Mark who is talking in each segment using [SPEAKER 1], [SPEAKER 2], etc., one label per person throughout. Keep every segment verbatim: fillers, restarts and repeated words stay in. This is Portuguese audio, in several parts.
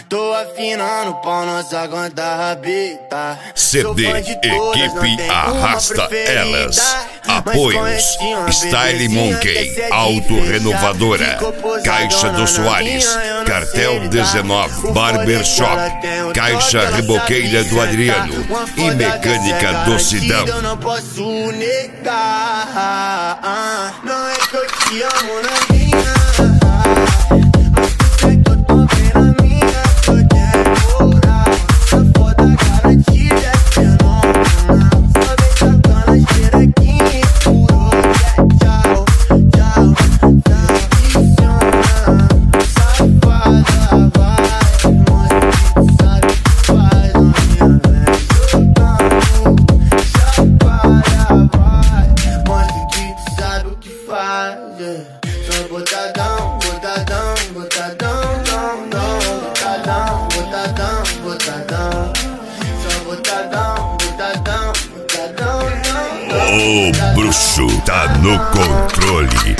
[SPEAKER 1] Tô afinando pau, nossa conta rabita.
[SPEAKER 2] C D Equipe Arrasta Elas. Apoios Style Monkey, Autorrenovadora, Caixa do Soares, Cartel dezenove, Barbershop, Caixa Reboqueira do Adriano e Mecânica do Sidão.
[SPEAKER 1] Eu não posso negar. Não é que eu te amo, na minha. Só botadão, botadão, botadão, não, não, botadão, botadão, botadão. Só botadão, botadão, botadão, não, não.
[SPEAKER 2] O bruxo tá no controle.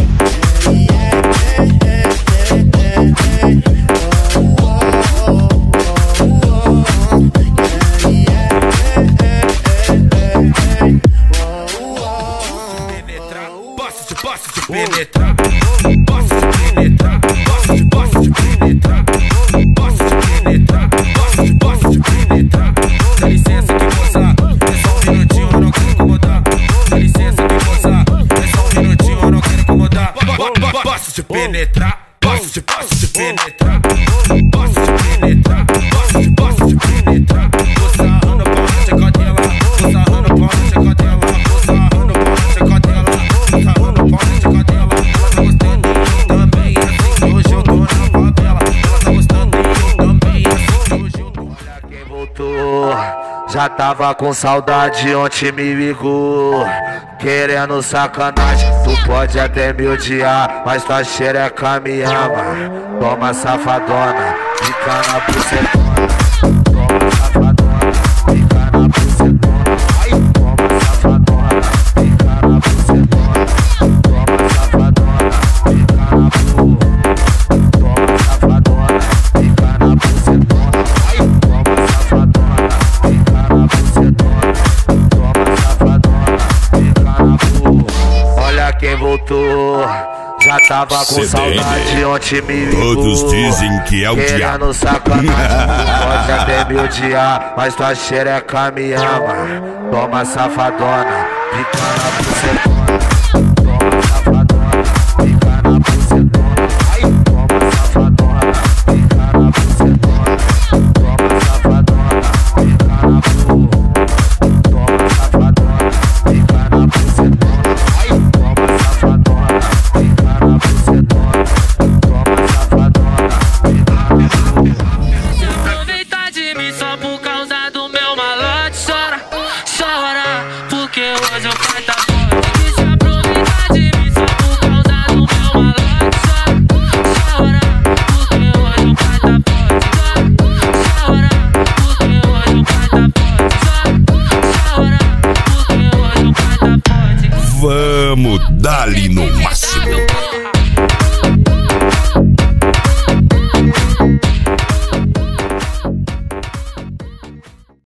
[SPEAKER 3] Posso te penetrar, posso te penetrar, posso te, posso te penetrar, posso te penetrar, posso te, posso te penetrar. Dá licença que moça, é só um minutinho, eu não quero incomodar. Dá licença que moça, é só um minutinho, eu não quero incomodar. Posso te penetrar, posso te, posso te penetrar, posso te penetrar, posso te, posso te penetrar. Vou sarrando pau na chacotela, vou sarrando pau na chacotela, vou sarrando pau na chacotela, vou sarrando pau na chacotela. Ela tá gostando de mim também, assim que hoje eu tô na favela. Ela tá gostando de mim também, assim que hoje eu tô. Olha quem voltou, já tava com saudade, ontem me ligou querendo sacanagem. Tu pode até me odiar, mas tua xereca me ama. Toma safadona, fica na bucetona. Toma safadona, fica na bucetona. Toma safadona, fica na bucetona. Toma safadona, fica na bucetona. Toma safadona, fica na bucetona. Toma safadona, fica na bucetona. Toma safadona, fica na bucetona. Olha quem voltou, já tava com saudade, ontem me ligou.
[SPEAKER 2] Todos dizem que é o diabo.
[SPEAKER 3] Querendo sacanagem, pode até me odiar, mas tua xereca me ama. Toma safadona, fica na bucetona. Toma safadona, fica na bucetona. Toma safadona, fica na bucetona. Toma safadona, fica na bucetona. Toma safadona, fica na bucetona. Toma safadona, fica na bucetona. Toma safadona, fica na bucetona.
[SPEAKER 4] Aproveita de mim só por causa do meu malote. Chora, chora, porque hoje o pai tá forte. Quis se aproveitar de mim só por causa do meu malote. Chora, chora, porque hoje o pai tá forte. Chora, porque hoje o pai tá forte. Chora, porque hoje o pai tá forte.
[SPEAKER 2] Vamos dar-lhe no máximo.